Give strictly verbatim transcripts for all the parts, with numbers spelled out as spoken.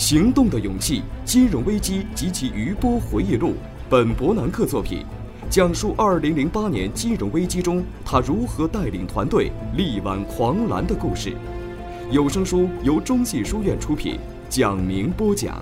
行动的勇气：金融危机及其余波回忆录，本伯南克作品，讲述二零零八年金融危机中他如何带领团队力挽狂澜的故事。有声书由中信书院出品，蒋明播讲。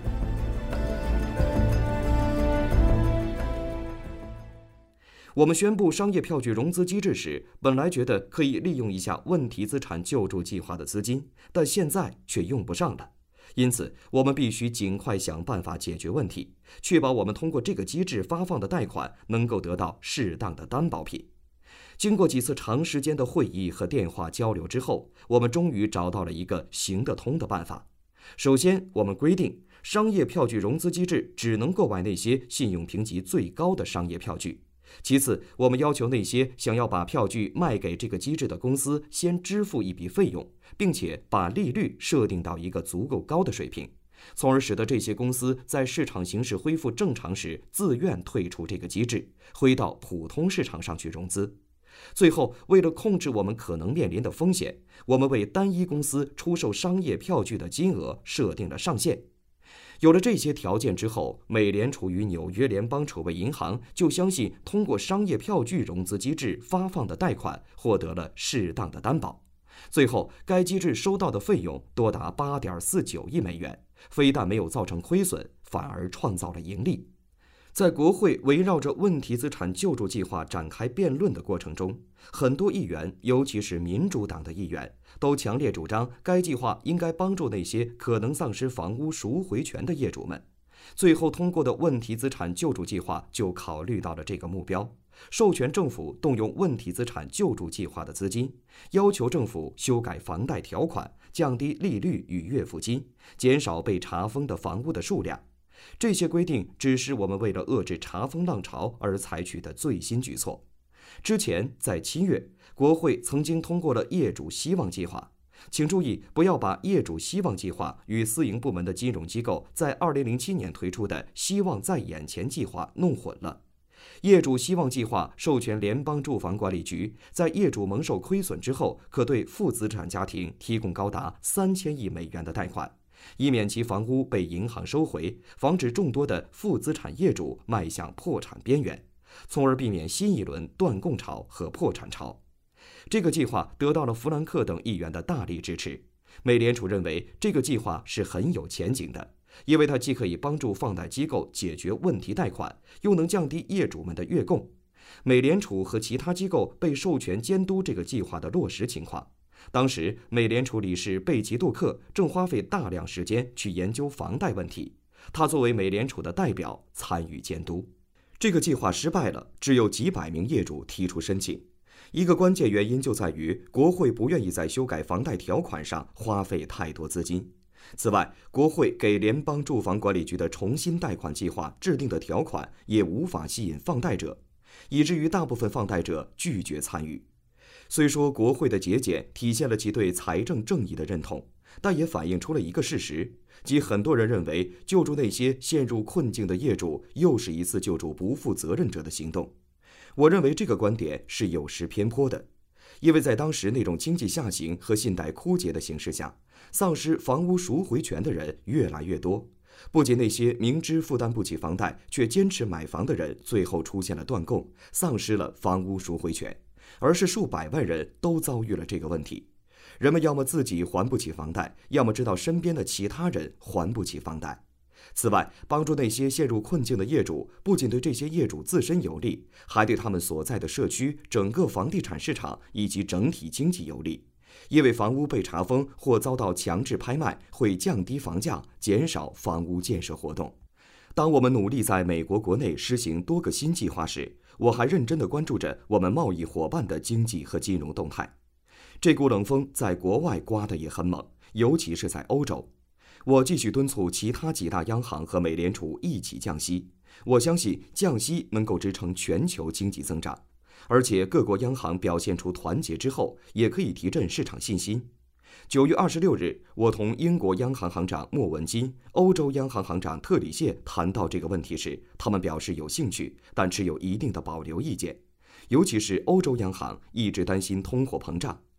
我们宣布商业票据融资机制时，本来觉得可以利用一下问题资产救助计划的资金，但现在却用不上了。因此，我们必须尽快想办法解决问题，确保我们通过这个机制发放的贷款能够得到适当的担保品。经过几次长时间的会议和电话交流之后，我们终于找到了一个行得通的办法。首先，我们规定商业票据融资机制只能购买那些信用评级最高的商业票据。其次，我们要求那些想要把票据卖给这个机制的公司先支付一笔费用，并且把利率设定到一个足够高的水平，从而使得这些公司在市场形势恢复正常时自愿退出这个机制，回到普通市场上去融资。最后，为了控制我们可能面临的风险，我们为单一公司出售商业票据的金额设定了上限。有了这些条件之后，美联储与纽约联邦储备银行就相信通过商业票据融资机制发放的贷款获得了适当的担保。最后，该机制收到的费用多达 八点四九亿美元，非但没有造成亏损，反而创造了盈利。在国会围绕着问题资产救助计划展开辩论的过程中，很多议员，尤其是民主党的议员，都强烈主张该计划应该帮助那些可能丧失房屋赎回权的业主们。最后通过的问题资产救助计划就考虑到了这个目标，授权政府动用问题资产救助计划的资金，要求政府修改房贷条款，降低利率与月付金，减少被查封的房屋的数量。这些规定只是我们为了遏制查封浪潮而采取的最新举措。之前在七月，国会曾经通过了业主希望计划。请注意，不要把业主希望计划与私营部门的金融机构在二零零七年推出的希望在眼前计划弄混了。业主希望计划授权联邦住房管理局，在业主蒙受亏损之后，可对负资产家庭提供高达三千亿美元的贷款，以免其房屋被银行收回，防止众多的负资产业主迈向破产边缘，从而避免新一轮断供潮和破产潮。这个计划得到了弗兰克等议员的大力支持。美联储认为这个计划是很有前景的，因为它既可以帮助放贷机构解决问题贷款，又能降低业主们的月供。美联储和其他机构被授权监督这个计划的落实情况。当时，美联储理事贝奇杜克正花费大量时间去研究房贷问题，他作为美联储的代表参与监督。这个计划失败了，只有几百名业主提出申请。一个关键原因就在于国会不愿意在修改房贷条款上花费太多资金。此外，国会给联邦住房管理局的重新贷款计划制定的条款也无法吸引放贷者，以至于大部分放贷者拒绝参与。虽说国会的节俭体现了其对财政正义的认同，但也反映出了一个事实，即很多人认为救助那些陷入困境的业主又是一次救助不负责任者的行动。我认为这个观点是有失偏颇的，因为在当时那种经济下行和信贷枯竭的形势下，丧失房屋赎回权的人越来越多。不仅那些明知负担不起房贷却坚持买房的人最后出现了断供，丧失了房屋赎回权，而是数百万人都遭遇了这个问题。人们要么自己还不起房贷，要么知道身边的其他人还不起房贷。此外，帮助那些陷入困境的业主，不仅对这些业主自身有利，还对他们所在的社区、整个房地产市场以及整体经济有利。因为房屋被查封或遭到强制拍卖，会降低房价，减少房屋建设活动。当我们努力在美国国内实行多个新计划时，我还认真地关注着我们贸易伙伴的经济和金融动态。这股冷风在国外刮得也很猛，尤其是在欧洲。我继续敦促其他几大央行和美联储一起降息。我相信降息能够支撑全球经济增长，而且各国央行表现出团结之后，也可以提振市场信心。九月二十六日，我同英国央行行长莫文金、欧洲央行行长特里谢谈到这个问题时，他们表示有兴趣，但持有一定的保留意见。尤其是欧洲央行一直担心通货膨胀。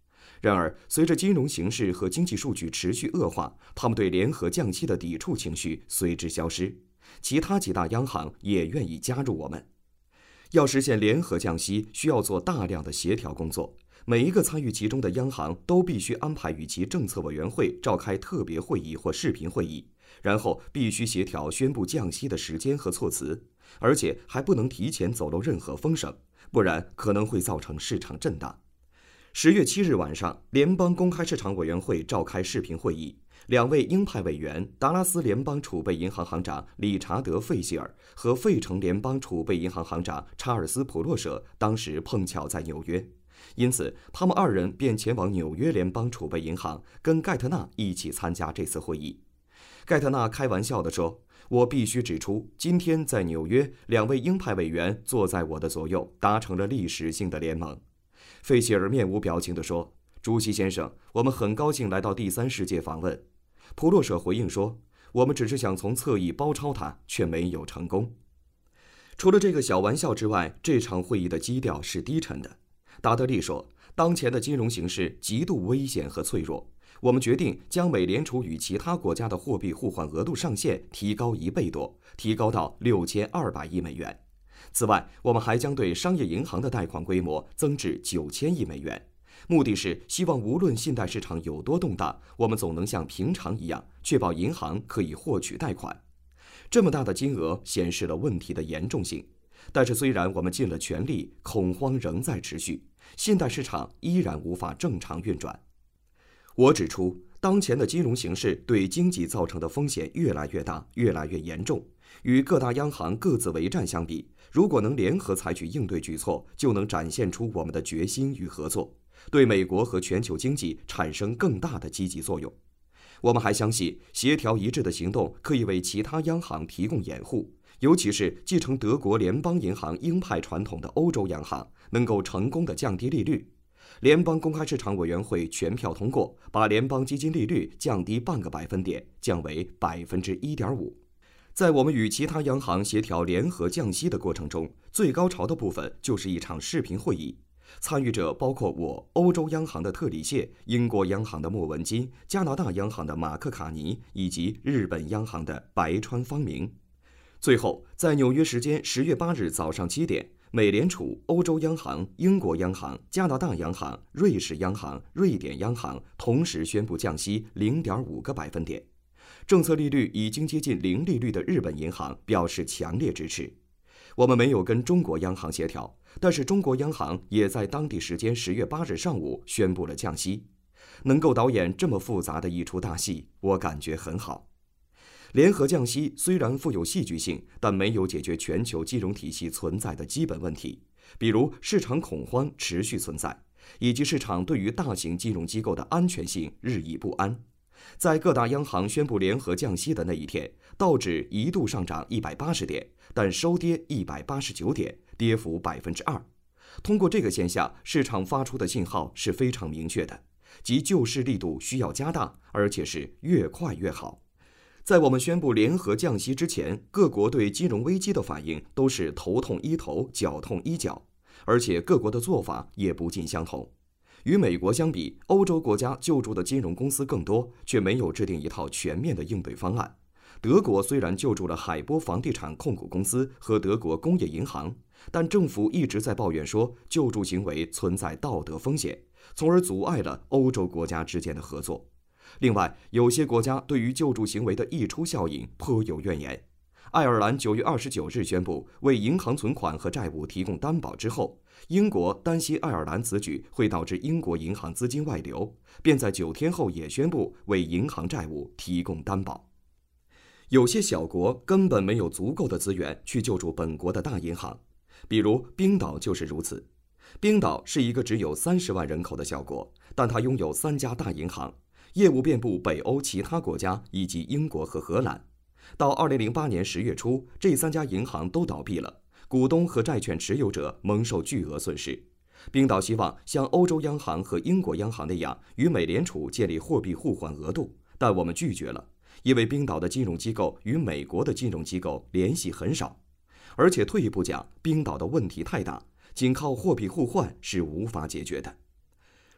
然而，随着金融形势和经济数据持续恶化，他们对联合降息的抵触情绪随之消失。其他几大央行也愿意加入我们。要实现联合降息，需要做大量的协调工作。每一个参与其中的央行都必须安排与其政策委员会召开特别会议或视频会议，然后必须协调宣布降息的时间和措辞，而且还不能提前走漏任何风声，不然可能会造成市场震荡。十月七日晚上，联邦公开市场委员会召开视频会议，两位鹰派委员达拉斯联邦储备银行行长理查德·费希尔和费城联邦储备银行行长查尔斯·普洛舍当时碰巧在纽约，因此他们二人便前往纽约联邦储备银行，跟盖特纳一起参加这次会议。盖特纳开玩笑地说：“我必须指出，今天在纽约，两位鹰派委员坐在我的左右，达成了历史性的联盟。”费希尔面无表情地说：“主席先生，我们很高兴来到第三世界访问。”普洛舍回应说：“我们只是想从侧翼包抄他，却没有成功。”除了这个小玩笑之外，这场会议的基调是低沉的。达德利说：“当前的金融形势极度危险和脆弱，我们决定将美联储与其他国家的货币互换额度上限提高一倍多，提高到六千二百亿美元。此外，我们还将对商业银行的贷款规模增至九千亿美元。目的是希望无论信贷市场有多动荡，我们总能像平常一样，确保银行可以获取贷款。这么大的金额显示了问题的严重性。但是虽然我们尽了全力，恐慌仍在持续，信贷市场依然无法正常运转。我指出，当前的金融形势对经济造成的风险越来越大，越来越严重。与各大央行各自为战相比，如果能联合采取应对举措，就能展现出我们的决心与合作，对美国和全球经济产生更大的积极作用。我们还相信，协调一致的行动可以为其他央行提供掩护，尤其是继承德国联邦银行鹰派传统的欧洲央行能够成功地降低利率。联邦公开市场委员会全票通过，把联邦基金利率降低半个百分点，降为百分之一点五。在我们与其他央行协调联合降息的过程中，最高潮的部分就是一场视频会议。参与者包括我、欧洲央行的特里谢、英国央行的莫文金、加拿大央行的马克卡尼以及日本央行的白川方明。最后，在纽约时间十月八日早上七点，美联储、欧洲央行、英国央行、加拿大央行、瑞士央行、瑞典央行同时宣布降息零点五个百分点。政策利率已经接近零利率的日本银行表示强烈支持。我们没有跟中国央行协调，但是中国央行也在当地时间十月八日上午宣布了降息。能够导演这么复杂的一出大戏，我感觉很好。联合降息虽然富有戏剧性，但没有解决全球金融体系存在的基本问题，比如市场恐慌持续存在，以及市场对于大型金融机构的安全性日益不安。在各大央行宣布联合降息的那一天，道指一度上涨一百八十点，但收跌一百八十九点，跌幅百分之二。通过这个现象，市场发出的信号是非常明确的，即救市力度需要加大，而且是越快越好。在我们宣布联合降息之前，各国对金融危机的反应都是头痛医头，脚痛医脚，而且各国的做法也不尽相同。与美国相比，欧洲国家救助的金融公司更多，却没有制定一套全面的应对方案。德国虽然救助了海波房地产控股公司和德国工业银行，但政府一直在抱怨说救助行为存在道德风险，从而阻碍了欧洲国家之间的合作。另外，有些国家对于救助行为的溢出效应颇有怨言。爱尔兰九月二十九日宣布为银行存款和债务提供担保之后，英国担心爱尔兰此举会导致英国银行资金外流，便在九天后也宣布为银行债务提供担保。有些小国根本没有足够的资源去救助本国的大银行，比如冰岛就是如此。冰岛是一个只有三十万人口的小国，但它拥有三家大银行，业务遍布北欧其他国家以及英国和荷兰。到二零零八年十月初，这三家银行都倒闭了，股东和债券持有者蒙受巨额损失。冰岛希望像欧洲央行和英国央行那样与美联储建立货币互换额度，但我们拒绝了，因为冰岛的金融机构与美国的金融机构联系很少，而且退一步讲，冰岛的问题太大，仅靠货币互换是无法解决的。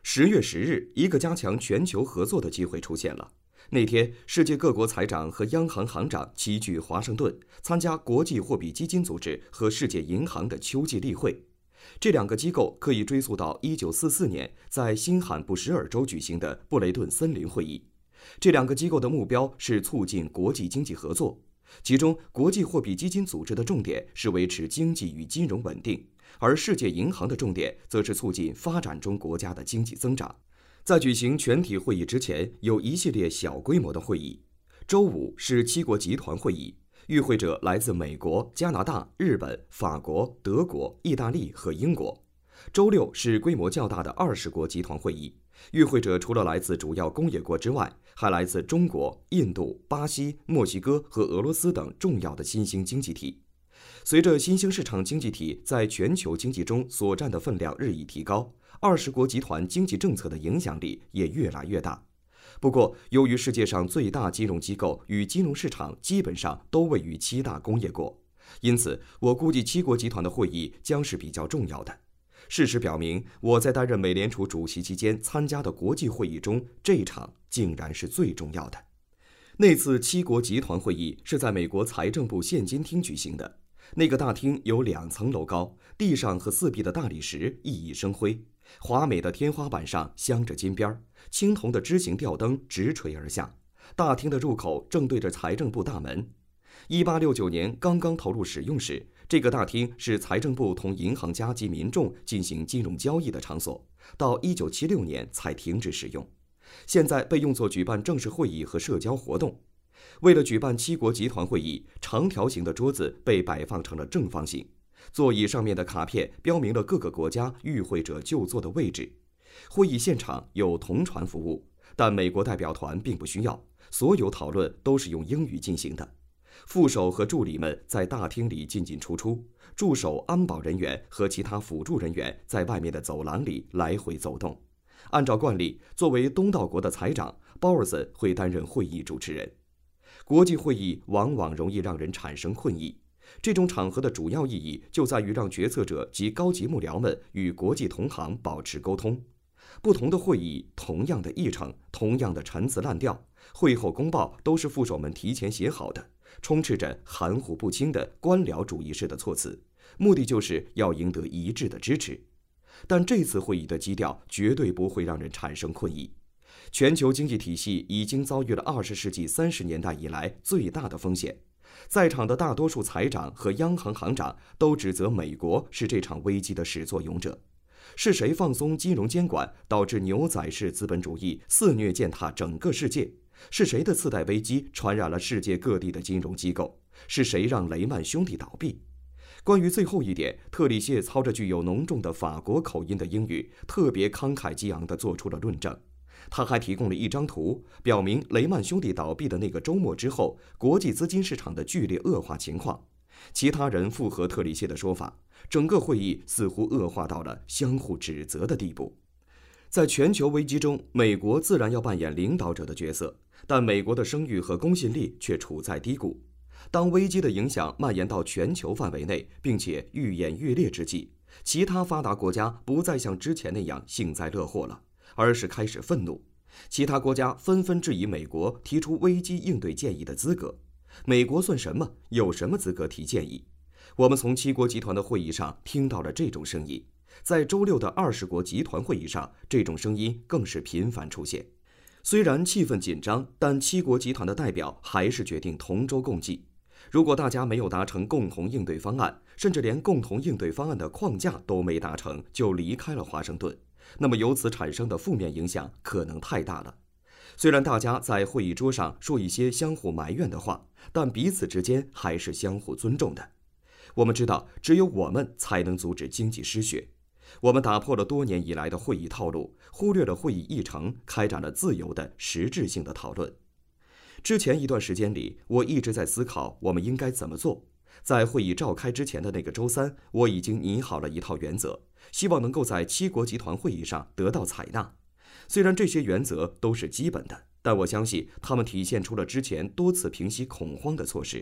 十月十日，一个加强全球合作的机会出现了。那天，世界各国财长和央行行长齐聚华盛顿，参加国际货币基金组织和世界银行的秋季例会。这两个机构可以追溯到一九四四年在新罕布什尔州举行的布雷顿森林会议。这两个机构的目标是促进国际经济合作，其中国际货币基金组织的重点是维持经济与金融稳定，而世界银行的重点则是促进发展中国家的经济增长。在举行全体会议之前，有一系列小规模的会议。周五是七国集团会议，与会者来自美国、加拿大、日本、法国、德国、意大利和英国。周六是规模较大的二十国集团会议，与会者除了来自主要工业国之外，还来自中国、印度、巴西、墨西哥和俄罗斯等重要的新兴经济体。随着新兴市场经济体在全球经济中所占的分量日益提高，二十国集团经济政策的影响力也越来越大。不过，由于世界上最大金融机构与金融市场基本上都位于七大工业国，因此我估计七国集团的会议将是比较重要的。事实表明，我在担任美联储主席期间参加的国际会议中，这场竟然是最重要的。那次七国集团会议是在美国财政部现金厅举行的。那个大厅有两层楼高，地上和四壁的大理石熠熠生辉，华美的天花板上镶着金边，青铜的枝形吊灯直垂而下。大厅的入口正对着财政部大门。一八六九年刚刚投入使用时，这个大厅是财政部同银行家及民众进行金融交易的场所，到一九七六年才停止使用。现在被用作举办正式会议和社交活动。为了举办七国集团会议，长条形的桌子被摆放成了正方形，座椅上面的卡片标明了各个国家与会者就坐的位置。会议现场有同传服务，但美国代表团并不需要，所有讨论都是用英语进行的。副手和助理们在大厅里进进出出，助手、安保人员和其他辅助人员在外面的走廊里来回走动。按照惯例，作为东道国的财长，鲍尔森会担任会议主持人。国际会议往往容易让人产生困意，这种场合的主要意义就在于让决策者及高级幕僚们与国际同行保持沟通。不同的会议，同样的议程，同样的陈词滥调，会后公报都是副手们提前写好的，充斥着含糊不清的官僚主义式的措辞，目的就是要赢得一致的支持。但这次会议的基调绝对不会让人产生困意。全球经济体系已经遭遇了二十世纪三十年代以来最大的风险，在场的大多数财长和央行行长都指责美国是这场危机的始作俑者。是谁放松金融监管，导致牛仔式资本主义肆虐践踏整个世界？是谁的次贷危机传染了世界各地的金融机构？是谁让雷曼兄弟倒闭？关于最后一点，特里谢操着具有浓重的法国口音的英语，特别慷慨激昂地做出了论证。他还提供了一张图，表明雷曼兄弟倒闭的那个周末之后，国际资金市场的剧烈恶化情况。其他人附和特里谢的说法，整个会议似乎恶化到了相互指责的地步。在全球危机中，美国自然要扮演领导者的角色，但美国的声誉和公信力却处在低谷。当危机的影响蔓延到全球范围内，并且愈演愈烈之际，其他发达国家不再像之前那样幸灾乐祸了，而是开始愤怒。其他国家纷纷质疑美国提出危机应对建议的资格。美国算什么？有什么资格提建议？我们从七国集团的会议上听到了这种声音，在周六的二十国集团会议上，这种声音更是频繁出现。虽然气氛紧张，但七国集团的代表还是决定同舟共济。如果大家没有达成共同应对方案，甚至连共同应对方案的框架都没达成就离开了华盛顿，那么由此产生的负面影响可能太大了。虽然大家在会议桌上说一些相互埋怨的话，但彼此之间还是相互尊重的。我们知道，只有我们才能阻止经济失血。我们打破了多年以来的会议套路，忽略了会议议程，开展了自由的实质性的讨论。之前一段时间里，我一直在思考我们应该怎么做。在会议召开之前的那个周三，我已经拟好了一套原则，希望能够在七国集团会议上得到采纳。虽然这些原则都是基本的，但我相信它们体现出了之前多次平息恐慌的措施。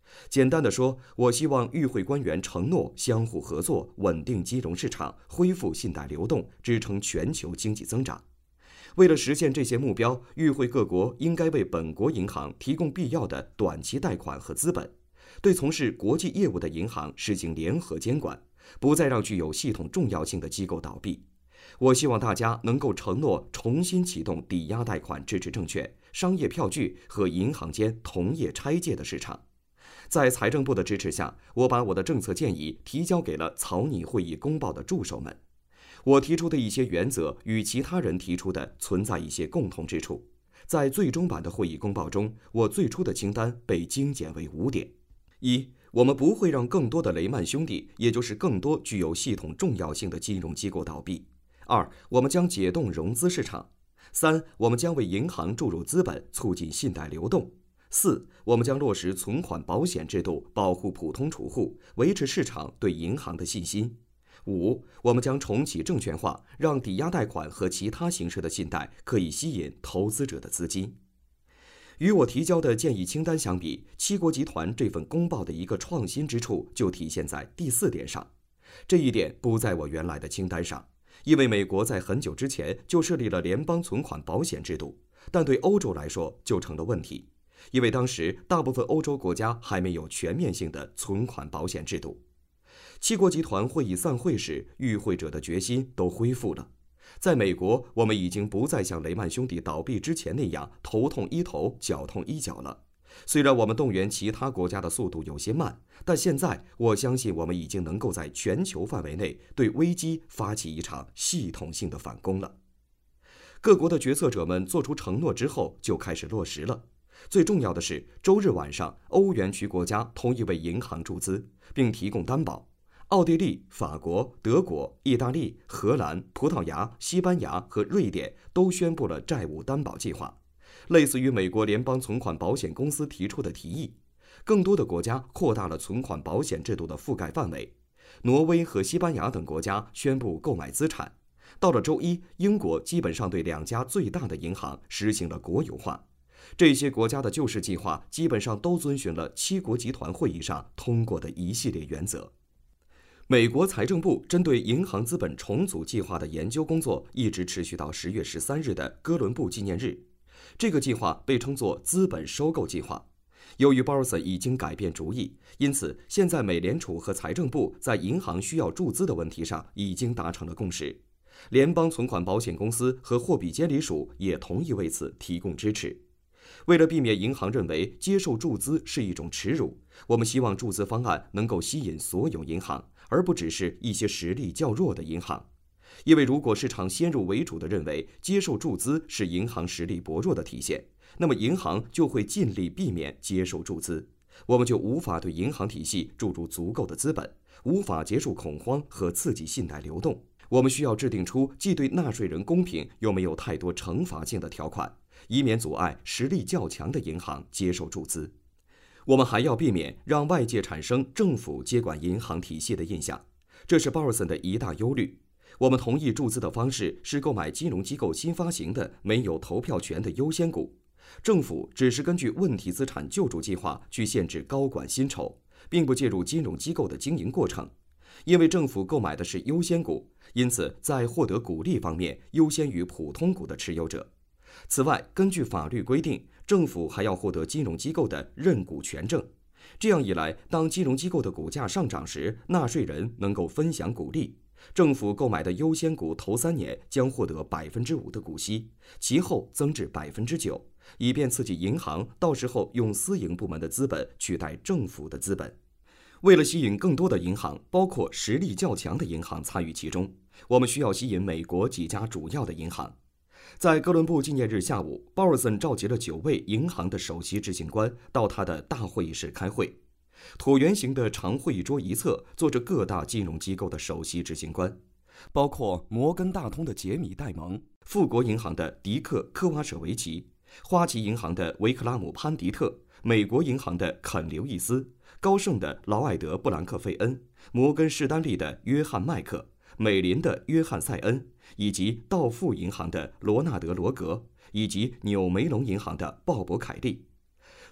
简单的说，我希望与会官员承诺相互合作，稳定金融市场，恢复信贷流动，支撑全球经济增长。为了实现这些目标，与会各国应该为本国银行提供必要的短期贷款和资本，对从事国际业务的银行实行联合监管，不再让具有系统重要性的机构倒闭。我希望大家能够承诺重新启动抵押贷款支持证券、商业票据和银行间同业拆借的市场。在财政部的支持下，我把我的政策建议提交给了草拟会议公报的助手们。我提出的一些原则与其他人提出的存在一些共同之处。在最终版的会议公报中，我最初的清单被精简为五点：一、我们不会让更多的雷曼兄弟，也就是更多具有系统重要性的金融机构倒闭；二、我们将解冻融资市场；三、我们将为银行注入资本，促进信贷流动；四、我们将落实存款保险制度，保护普通储户，维持市场对银行的信心；五、我们将重启证券化，让抵押贷款和其他形式的信贷可以吸引投资者的资金。与我提交的建议清单相比，七国集团这份公报的一个创新之处就体现在第四点上。这一点不在我原来的清单上，因为美国在很久之前就设立了联邦存款保险制度，但对欧洲来说就成了问题，因为当时大部分欧洲国家还没有全面性的存款保险制度。七国集团会议散会时，与会者的决心都恢复了。在美国，我们已经不再像雷曼兄弟倒闭之前那样头痛医头，脚痛医脚了。虽然我们动员其他国家的速度有些慢，但现在我相信我们已经能够在全球范围内对危机发起一场系统性的反攻了。各国的决策者们做出承诺之后，就开始落实了。最重要的是，周日晚上，欧元区国家同意为银行注资，并提供担保。奥地利、法国、德国、意大利、荷兰、葡萄牙、西班牙和瑞典都宣布了债务担保计划，类似于美国联邦存款保险公司提出的提议。更多的国家扩大了存款保险制度的覆盖范围。挪威和西班牙等国家宣布购买资产。到了周一，英国基本上对两家最大的银行实行了国有化。这些国家的救市计划基本上都遵循了七国集团会议上通过的一系列原则。美国财政部针对银行资本重组计划的研究工作一直持续到十月十三日的哥伦布纪念日。这个计划被称作资本收购计划。由于鲍尔森已经改变主意，因此现在美联储和财政部在银行需要注资的问题上已经达成了共识。联邦存款保险公司和货币监理署也同意为此提供支持。为了避免银行认为接受注资是一种耻辱，我们希望注资方案能够吸引所有银行，而不只是一些实力较弱的银行。因为如果市场先入为主地认为接受注资是银行实力薄弱的体现，那么银行就会尽力避免接受注资，我们就无法对银行体系注入足够的资本，无法结束恐慌和刺激信贷流动。我们需要制定出既对纳税人公平又没有太多惩罚性的条款，以免阻碍实力较强的银行接受注资。我们还要避免让外界产生政府接管银行体系的印象，这是鲍尔森的一大忧虑。我们同意注资的方式是购买金融机构新发行的没有投票权的优先股，政府只是根据问题资产救助计划去限制高管薪酬，并不介入金融机构的经营过程。因为政府购买的是优先股，因此在获得股利方面优先于普通股的持有者。此外，根据法律规定，政府还要获得金融机构的认股权证。这样一来，当金融机构的股价上涨时，纳税人能够分享股利。政府购买的优先股头三年将获得百分之五的股息，其后增至百分之九，以便刺激银行到时候用私营部门的资本取代政府的资本。为了吸引更多的银行，包括实力较强的银行参与其中，我们需要吸引美国几家主要的银行。在哥伦布纪念日下午，鲍尔森召集了九位银行的首席执行官到他的大会议室开会。椭圆形的长会议桌一侧坐着各大金融机构的首席执行官，包括摩根大通的杰米·戴蒙、富国银行的迪克·科瓦舍维奇、花旗银行的维克拉姆·潘迪特、美国银行的肯·刘易斯、高盛的劳埃德·布兰克费恩、摩根士丹利的约翰·麦克、美林的约翰·塞恩，以及道富银行的罗纳德·罗格，以及纽梅隆银行的鲍勃·凯利。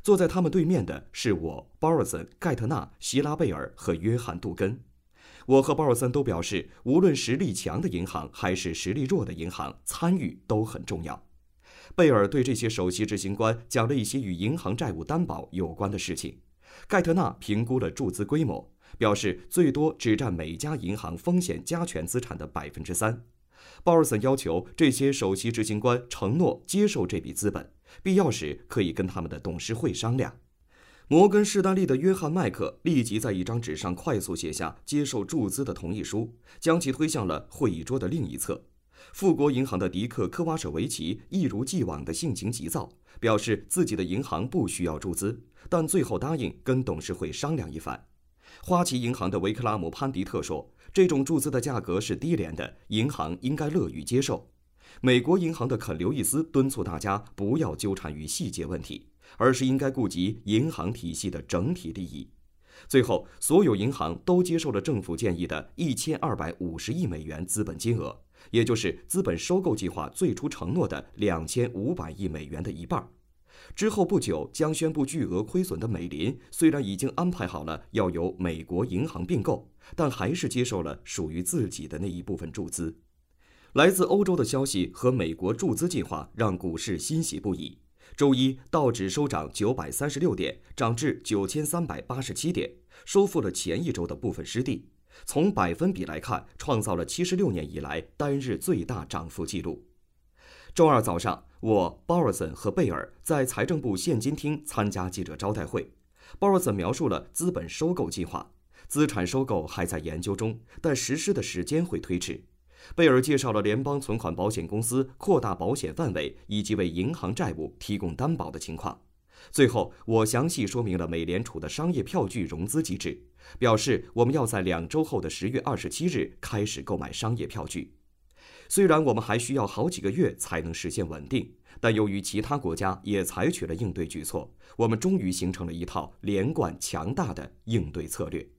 坐在他们对面的是我、鲍尔森、盖特纳、希拉贝尔和约翰·杜根。我和鲍尔森都表示，无论实力强的银行还是实力弱的银行，参与都很重要。贝尔对这些首席执行官讲了一些与银行债务担保有关的事情。盖特纳评估了注资规模，表示最多只占每家银行风险加权资产的百分之三。鲍尔森要求这些首席执行官承诺接受这笔资本，必要时可以跟他们的董事会商量。摩根士丹利的约翰·麦克立即在一张纸上快速写下接受注资的同意书，将其推向了会议桌的另一侧。富国银行的迪克·科瓦舍维奇一如既往的性情急躁，表示自己的银行不需要注资，但最后答应跟董事会商量一番。花旗银行的维克拉姆·潘迪特说，这种注资的价格是低廉的，银行应该乐于接受。美国银行的肯·刘易斯敦促大家不要纠缠于细节问题，而是应该顾及银行体系的整体利益。最后，所有银行都接受了政府建议的一千二百五十亿美元资本金额，也就是资本收购计划最初承诺的两千五百亿美元的一半。之后不久将宣布巨额亏损的美林，虽然已经安排好了要由美国银行并购，但还是接受了属于自己的那一部分注资。来自欧洲的消息和美国注资计划让股市欣喜不已。周一，道指收涨九百三十六点，涨至九千三百八十七点，收复了前一周的部分失地。从百分比来看，创造了七十六年以来单日最大涨幅记录。周二早上，我、鲍尔森和贝尔在财政部现金厅参加记者招待会。鲍尔森描述了资本收购计划，资产收购还在研究中，但实施的时间会推迟。贝尔介绍了联邦存款保险公司扩大保险范围以及为银行债务提供担保的情况。最后，我详细说明了美联储的商业票据融资机制，表示我们要在两周后的十月二十七日开始购买商业票据。虽然我们还需要好几个月才能实现稳定，但由于其他国家也采取了应对举措，我们终于形成了一套连贯强大的应对策略。